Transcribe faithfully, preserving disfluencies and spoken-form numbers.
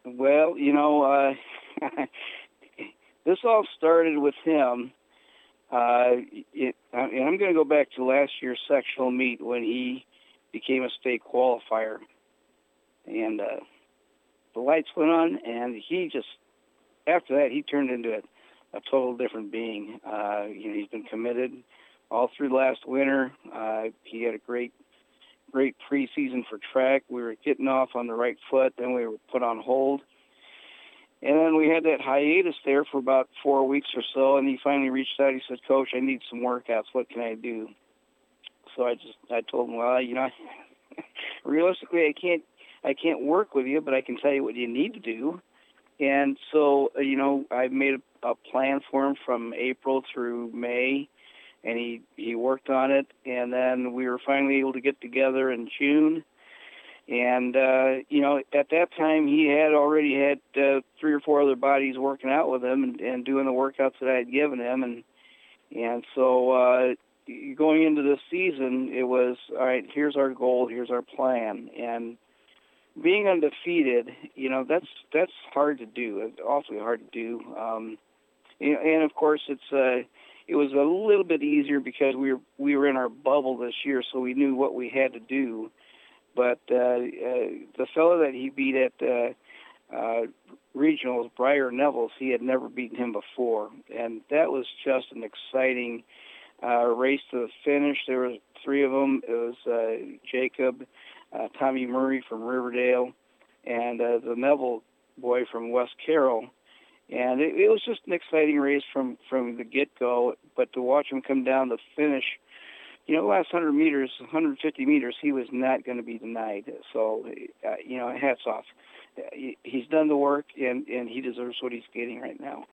Well, you know, uh, this all started with him. Uh, it, and I'm going to go back to last year's sectional meet when he became a state qualifier, and uh, the lights went on, and he just after that he turned into a, a total different being. Uh, you know, he's been committed all through last winter. Uh, he had a great great preseason for track. We were getting off on the right foot, then we were put on hold. And then we had that hiatus there for about four weeks or so, and he finally reached out. He said, "Coach, I need some workouts. What can I do?" So I just I told him, "Well, you know, realistically, I can't I can't work with you, but I can tell you what you need to do." And so, uh, you know, I made a, a plan for him from April through May, and he he worked on it. And then we were finally able to get together in June. And, uh, you know, at that time, he had already had uh, three or four other bodies working out with him and, and doing the workouts that I had given him. And and so uh, going into this season, it was, all right, here's our goal, here's our plan. And being undefeated, you know, that's that's hard to do. It's awfully hard to do. Um, and, and, of course, it's uh, it was a little bit easier because we were, we were in our bubble this year, so we knew what we had to do. But uh, uh, the fellow that he beat at uh, uh, regionals, Briar Nevels, he had never beaten him before, and that was just an exciting uh, race to the finish. There were three of them. It was uh, Jacob, uh, Tommy Murray from Riverdale, and uh, the Neville boy from West Carroll. And it, it was just an exciting race from, from the get-go, but to watch him come down the finish, you know, last one hundred meters, one hundred fifty meters, he was not going to be denied. So, uh, you know, hats off. He, he's done the work, and, and he deserves what he's getting right now.